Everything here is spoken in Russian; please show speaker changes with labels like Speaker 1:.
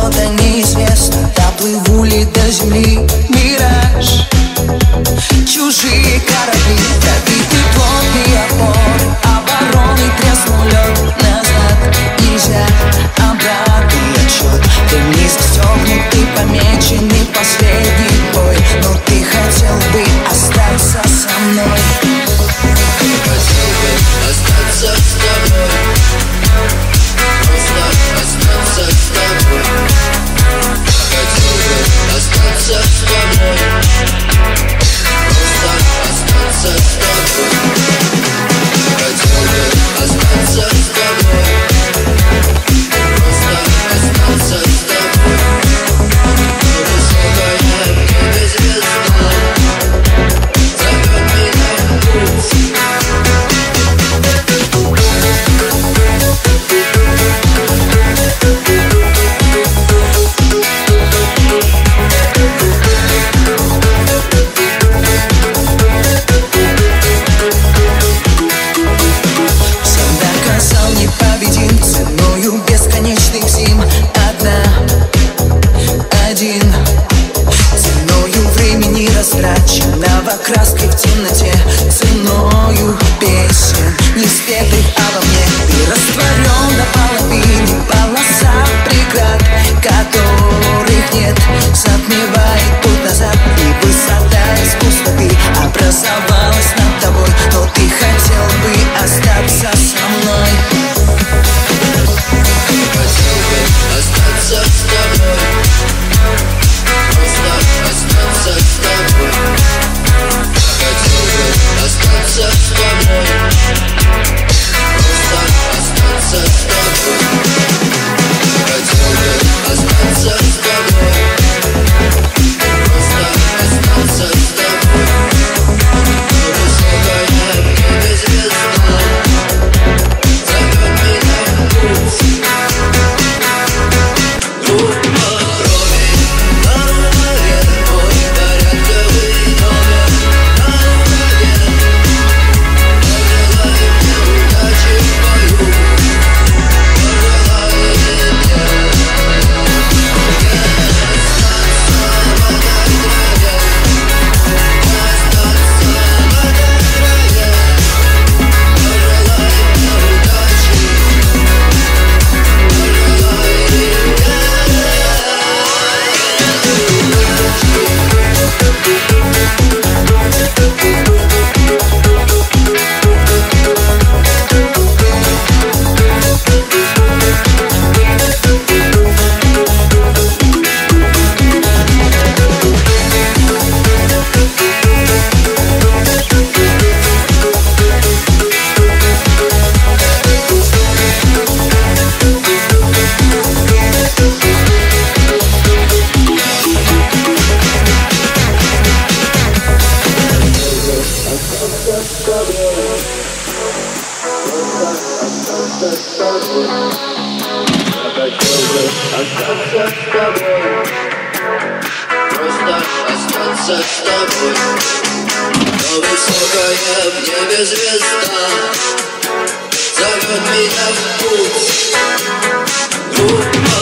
Speaker 1: что-то неизвестно. Доплыву ли до земли? Мираж, чужие корабли, пробиты плотные опоры, обороны треснул лед. Назад нельзя, обратный отсчет. Ты не застегнут, ты помечен, не последний бой. Но ты хотел бы остаться со мной.
Speaker 2: Хотел бы остаться с тобой, просто остаться с тобой. Хотел бы остаться с тобой, просто остаться с тобой. Хотел бы остаться с тобой, просто остаться с тобой. Высокая в небе звезда зовет меня в путь.
Speaker 1: Непобедим ценою бесконечных зим. Один ценою времени растраченного, краской в темноте, ценою песен неспетых обо мне. Ты растворен до половины, полоса преград, которых нет, затмевает путь назад. И высота из пустоты образовалась над тобой, но ты хотел бы остаться со мной.
Speaker 2: Хотел бы остаться с тобой, просто остаться с тобой. Хотел бы остаться с тобой, просто остаться с тобой. Хотел бы остаться с тобой, просто остаться с тобой. Высокая в небе звезда зовет меня в путь. Остаться с тобой, но высокая в небе звезда зовет меня в путь.